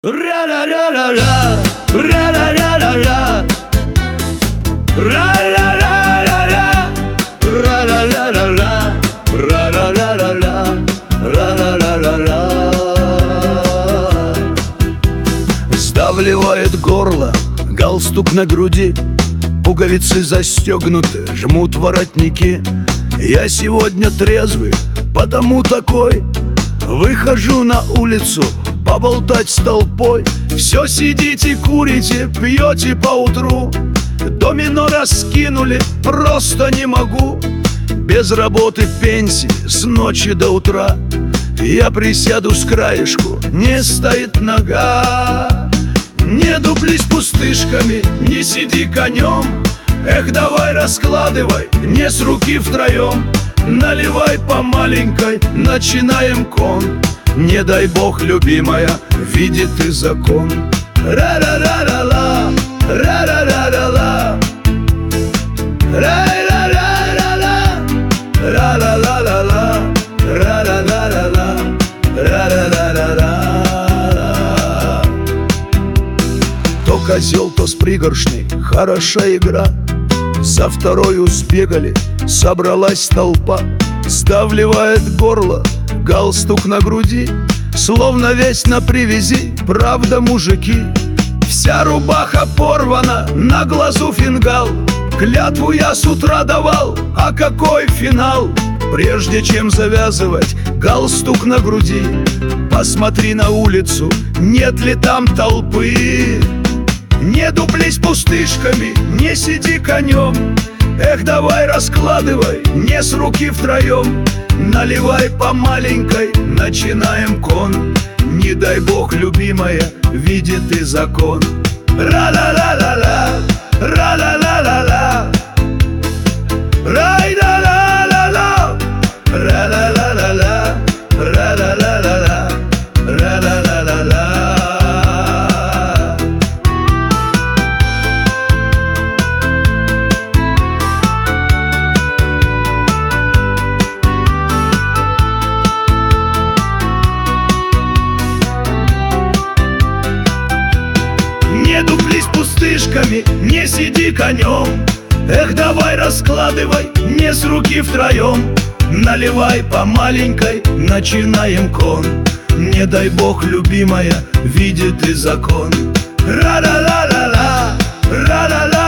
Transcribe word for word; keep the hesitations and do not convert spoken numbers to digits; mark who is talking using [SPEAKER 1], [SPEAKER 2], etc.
[SPEAKER 1] Ра-ра-ра-ра-ра, ра-ра-ра-ра-ра, ра-ра-ра-ра-ра, ра-ра-ра-ра-ра, ра-ра-ра-ра-ра, ра-ра-ра-ра-ра. Сдавливает горло галстук на груди, пуговицы застегнуты, жмут воротники. Я сегодня трезвый, потому такой. Выхожу на улицу поболтать с толпой. Все сидите, курите, пьете поутру. Домино раскинули, просто не могу. Без работы, пенсии, с ночи до утра. Я присяду с краешку, не стоит нога. Не дуплись пустышками, не сиди конем. Эх, давай раскладывай, не с руки втроем. Наливай по маленькой, начинаем кон. Не дай бог, любимая, видит и закон. Ра-ра-ра-ра-ла, ра-ра-ра-ра-ла, ра-ра-ра-ра-ла, ра-ра-ра-ра-ла, ра-ра-ра-ра-ла, ра-ра-ра-ра-ра. То козел, то с пригоршней, хороша игра. За второю сбегали, собралась толпа. Сдавливает горло галстук на груди, словно весь на привязи, правда, мужики. Вся рубаха порвана, на глазу фингал. Клятву я с утра давал, а какой финал? Прежде чем завязывать галстук на груди, посмотри на улицу, нет ли там толпы. Не дуплись пустышками, не сиди конем. Эх, давай раскладывай, не с руки втроем. Наливай по маленькой, начинаем кон. Не дай бог, любимая, видит и закон. Ра-ла-ла-ла-ла, ра-ла-ла-ла-ла, рай-ла-ла-ла-ла, ра-ла-ла-ла-ла, ра-ла-ла-ла-ла, ра-ла-ла-ла-ла. Не дуплись пустышками, не сиди конем. Эх, давай раскладывай, не с руки втроем. Наливай по маленькой, начинаем кон. Не дай бог, любимая, видит и закон. Ра-ла-ла-ла-ла, ра-ла-ла.